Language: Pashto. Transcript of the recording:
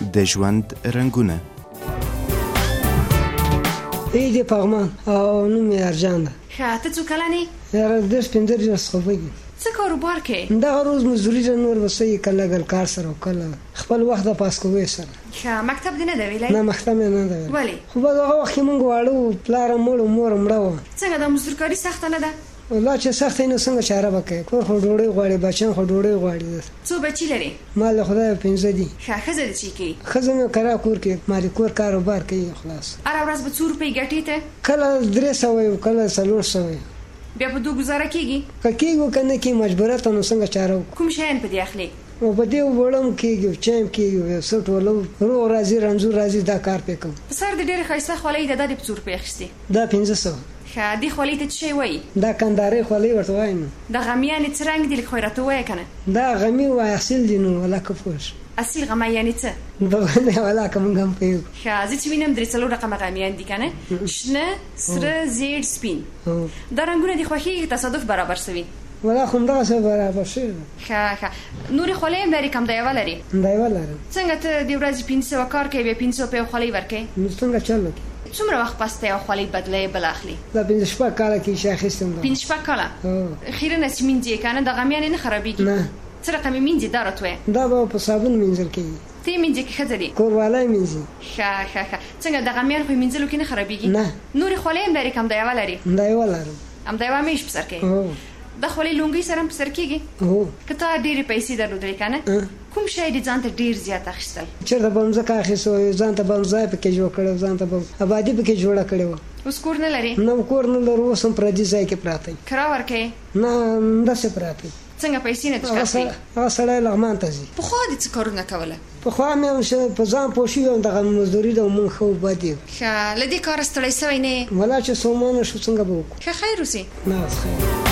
د ژوند رنګونه. ای دې پغمان او نوم یې ارجان ده. ښه ته څو کلن یې؟ یاره 10-15 څخه وږي. څه کاروبار کوې؟ دغه روز مزدوري ده، نور به څه یې کله ګل کار سره او کله خپل وخت د پاس کوی سره. ښه مکتب دې نه دی ویلی؟ نه مکتب یې نه ده ویلی. ولې؟ خو په دغه وخت کې مونږ واړه وو، پلار مړ و، مور مړه وه. څنګه دا مزدورکاري سخته نه ده؟ والله چې سخته یې نو څنګه چاره به کوې، کور خو ډوډۍ غواړي، بچیان خو ډوډۍ غواړي. څو بچي لرې؟ ما له خدایه 15 دي. ښه ښځه دې څه کوي؟ ښځه مې کرا کور کې مالي کور کاروبار کوي خلاص. هره ورځ به څو روپۍ ګټې ته؟ کله 300 او کله 400. بیا په دوه ګزاره کېږي؟ که کېږي که نه کېږي مجبورته نو څنګه چاره وکړو. کوم شیان په دې اخلي؟ او په دې وړم کېږي، چایم کېږي، یو څه ټولو روغ راځي رنځور راځي، دا کار پې کوم. په سر دې ډېرې ښایسته خولۍ ده، دا دې په څو روپۍ اخیستې؟ دا 1500. ښه دې خولۍ ته څه شی وایي؟ دا کندارۍ خولۍ ورته وایي. نو د غمیانې څه رنګ دي لږ خو یې راته ووایه که نه؟ دا غمي وایي اصیل دي. نو ولاکه پوه شو اصیل غمی یعنې څه؟ بغنه ولاکه مونږ هم پوهېږو. ښه زه چې وینم 3-4 رقمه غمیان دي که نه؟ شنه، سره، زیړ، سپین. دا رنګونه دې خوښېږي که تصادف برابر سوي؟ ولا خو همدغسې برابر شوي ده. ښه نورې خولۍ هم لرې که همدا یوه لرې؟ همدا یوه لرم. څنګه ته د ورځې 500 کار کوې بیا 500 په یو خولۍ ورکوې؟ نو څنګه چل وکړي؟ څومره وخت پس ته یو خولۍ بدلوې بل اخلي؟ دا 5-6 کاله کې شي اخیستم. 5-6 کاله؟ خیرنه چې مینځې یې که نه د غمیانې نه خرابېږي؟ نه. څه رقمې مینځې دا راته وایه؟ دا به په صابون مینځل کېږي. ته یې مینځې که ښځه دي؟ کوروالی مینځي. ښه څنګه د غمیان خو یې مینځلو کې نه خرابېږي؟ نه. نورې خولۍ هم لرې که همدا یوه لرې؟ همدا یوه لرم. همدا یوه میش په سر کوې؟ دا خولۍ لونګۍ سره هم په سر کېږي؟ که تا ډېرې پیسې درلودلې که نه کوم شی دې ځان ته ډېر زیات اخیستل؟ چېرته به مځکه اخیستو، ځان ته به ځای پکې جوړ کړی، ځان ته به ابادي پکې جوړه کړې وه. اوس کور نه لرې؟ نه کور نه لرو، اوس هم پردي ځای کې پراته. کرا ورکوې؟ نه همداسې پراته. څنګه پیسې نه تشکر کوي؟ هغه سړی لغمان ته ځي. پخوا دې څه کارونه کوله؟ پخوا مې په ځان پوه شوي وم، دغه مزدوري ده مونږ ښه بد یو. ښه له دې کاره ستړی سوی نه یې؟ ولا چې ستومانه شو څنګه به وکړو. ښه خیر اوسې. نه خیر.